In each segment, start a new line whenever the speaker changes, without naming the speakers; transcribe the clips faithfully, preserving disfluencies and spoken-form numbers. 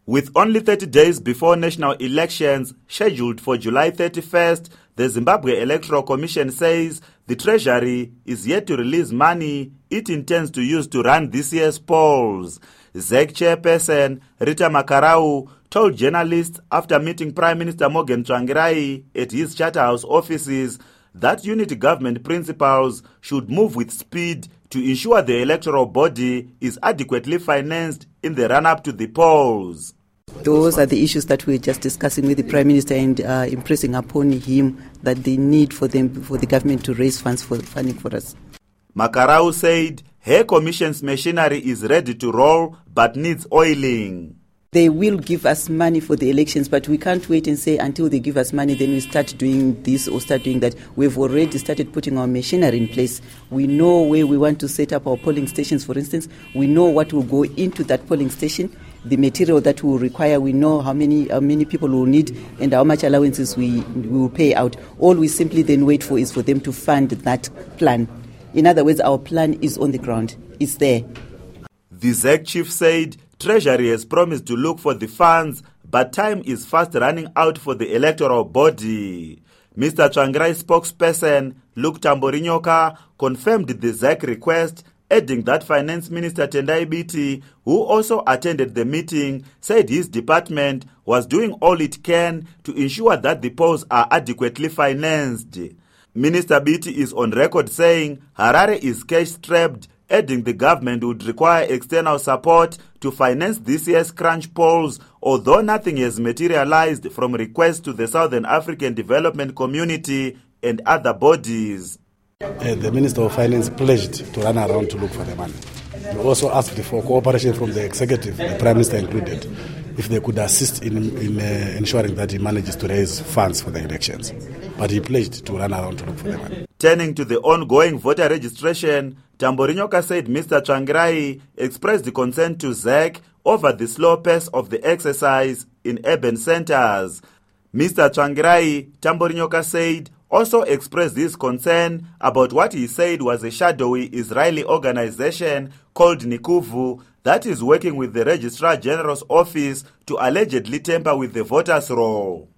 With only thirty days before national elections scheduled for July thirty-first, the Zimbabwe Electoral Commission says the Treasury is yet to release money it intends to use to run this year's polls. Z E C chairperson Rita Makarau told journalists after meeting Prime Minister Morgan Tsvangirai at his Charterhouse offices that unity government principles should move with speed to ensure the electoral body is adequately financed in the run-up to the polls.
Those are the issues that we're just discussing with the Prime Minister and uh, impressing upon him that they need for them for the government to raise funds for funding for us.
Makarau said her commission's machinery is ready to roll but needs oiling.
They will give us money for the elections, but we can't wait and say until they give us money, then we start doing this or start doing that. We've already started putting our machinery in place. We know where we want to set up our polling stations, for instance. We know what will go into that polling station, the material that we will require. We know how many how many people we will need and how much allowances we, we will pay out. All we simply then wait for is for them to fund that plan. In other words, our plan is on the ground. It's there.
The Z E C chief said Treasury has promised to look for the funds, but time is fast running out for the electoral body. Mister Tsvangirai's spokesperson, Luke Tamborinyoka, confirmed the Z E C request, adding that Finance Minister Tendai Biti, who also attended the meeting, said his department was doing all it can to ensure that the polls are adequately financed. Minister Biti is on record saying Harare is cash-strapped, adding the government would require external support to finance this year's crunch polls, although nothing has materialized from requests to the Southern African Development Community and other bodies.
Uh, the Minister of Finance pledged to run around to look for the money. We also asked for cooperation from the executive, the Prime Minister included, if they could assist in, in uh, ensuring that he manages to raise funds for the elections. But he pledged to run around to look for the money.
Turning to the ongoing voter registration, Tamborinyoka said Mister Tsvangirai expressed the concern to Z E C over the slow pace of the exercise in urban centers. Mister Tsvangirai, Tamborinyoka said, also expressed his concern about what he said was a shadowy Israeli organization called Nikuvu that is working with the Registrar General's office to allegedly tamper with the voters' roll.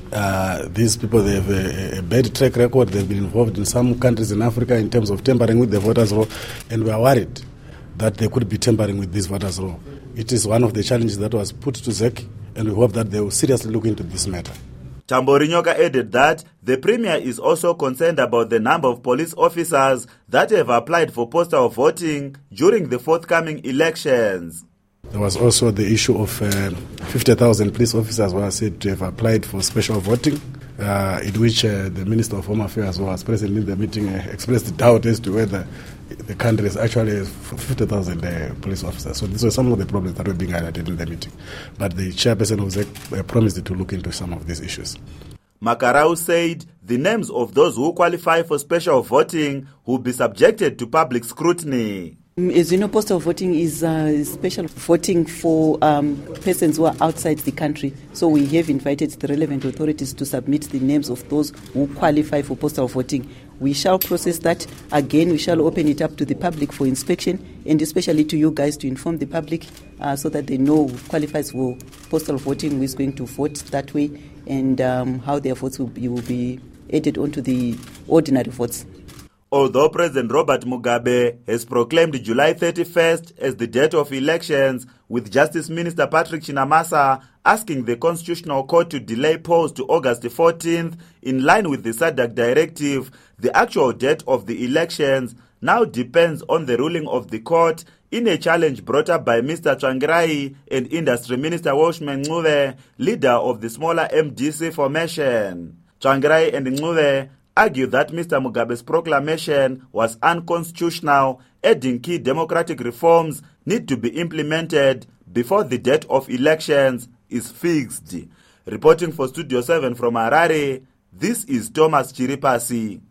Uh, these people, they have a, a bad track record. They've been involved in some countries in Africa in terms of tampering with the voters' roll, and we are worried that they could be tampering with this voters' roll. It is one of the challenges that was put to Z E C, and we hope that they will seriously look into this matter.
Tamborinyoka added that the Premier is also concerned about the number of police officers that have applied for postal voting during the forthcoming elections.
There was also the issue of uh, fifty thousand police officers who are said to have applied for special voting, uh, in which uh, the Minister of Home Affairs, who was present in the meeting, uh, expressed doubt as to whether the country is actually fifty thousand uh, police officers. So these were some of the problems that were being highlighted in the meeting. But the chairperson of Z E C uh, promised to look into some of these issues.
Makarau said the names of those who qualify for special voting will be subjected to public scrutiny.
As you know, postal voting is uh, special voting for um, persons who are outside the country. So we have invited the relevant authorities to submit the names of those who qualify for postal voting. We shall process that. Again, we shall open it up to the public for inspection, and especially to you guys to inform the public uh, so that they know who qualifies for postal voting, who is going to vote that way, and um, how their votes will be, will be added onto the ordinary votes.
Although President Robert Mugabe has proclaimed July thirty-first as the date of elections, with Justice Minister Patrick Chinamasa asking the Constitutional Court to delay polls to August fourteenth in line with the S A D C directive, the actual date of the elections now depends on the ruling of the court in a challenge brought up by Mister Tsvangirai and Industry Minister Welshman Ncube, leader of the smaller M D C formation. Tsvangirai and Ncube argue that Mister Mugabe's proclamation was unconstitutional, adding key democratic reforms need to be implemented before the date of elections is fixed. Reporting for Studio seven from Harare, this is Thomas Chiripasi.